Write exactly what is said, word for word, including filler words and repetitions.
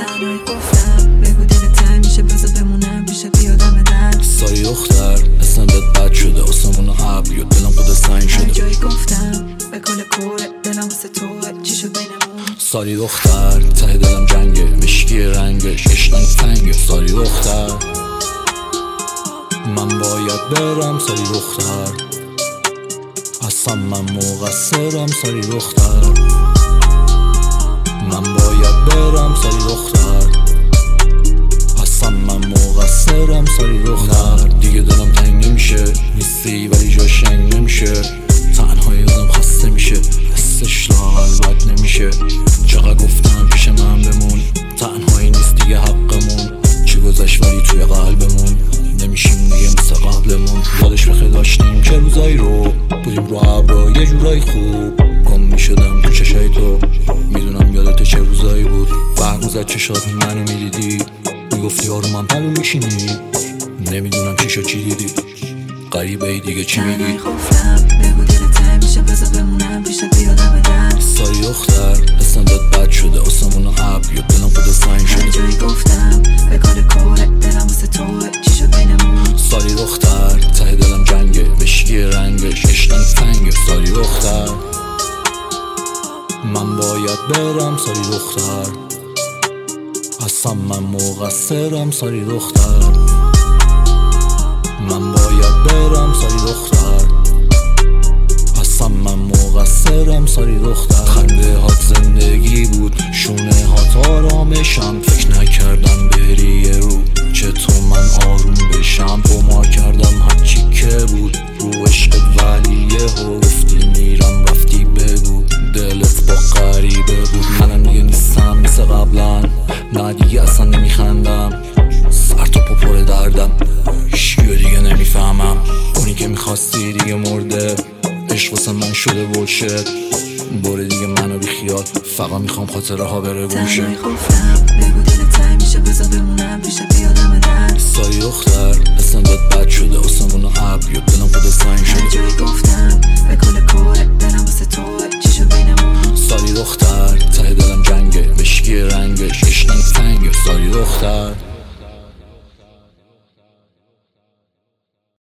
تنهایی گفتم بگو دل تنگ میشه بذار بمونم پیش بیادم درد. ساری دختر اسم بهت بد شده آسمون و ابر یا دلم خود سنگ شده. هر جایی گفتم به کل کوره دلم واسه توه چی شد بینمون. ساری دختر ته دلم جنگه مشکی رنگش عشقم تنگه. ساری دختر من باید برم. ساری دختر اصلا من مقصرم. ساری دختر من باید برم. ساری دختر اصلا من مقصرم. ساری دختر دیگه دلم تنگ نمیشه نیستی ولی جا شنگ نمیشه. تنهایی آدم خسته میشه حسش لاغل بد نمیشه. چقدر گفتم پیش من بمون تنهایی نیست دیگه حقمون. چی گذشت ولی توی قلبمون نمیشیم دیگه مثل قبلمون. یادش بخیر داشتیم چه روزایی رو بودیم رو ابرا یه جورایی خوب. گم میشدم تو چشای تو میدونم یادت چه روزایی بود. برگذر چشات منو میدیدی میگفتی آرومم پلو میشینی. نمیدونم چی شد چی دیدی غریبه ای دیگه چی میگی. تنهایی گفتم بگو دل تنگ میشه بذار بمونم پیش بیادم درد. ساری دختر اسم بهت بد شده آسمون و ابر یا دلم خود سنگ شده. هر جایی گفتم به کل کوره دلم واسه توه چی شد بینمون. ساری دختر ته دلم جنگه مشکی رنگش عشقم تنگه. ساری دختر من باید برم. ساری دختر اصلا من مقصرم. ساری دختر من باید برم. ساری دختر اصلا من مقصرم. ساری دختر خنده هات زندگی بود شونه هات آرامشم. فکر نکردم بری یه رو چطور من آروم بشم. پمار کردم هرچی که بود رو عشقت ولی یهو گفتی میرم رفتی بگو دلت با غریبه بود. منم دیگه نیستم مثل قبلا نه دیگه اصلا نمیخندم. سر تا پا پر دردم هیچکیو دیگه نمیفهمم. اونی که میخواستی دیگه مرده عشق واسه من شده بولشت. باره دیگه منو بی خیال فقط میخوام خاطره ها بره گمشه. تنهایی گفتم بگو دل تنگ میشه بذار بمونم پیش بیادم درد. ساری دختر اسم بهت بد شده آسمون و ابر یا دلم خود سنگ شده.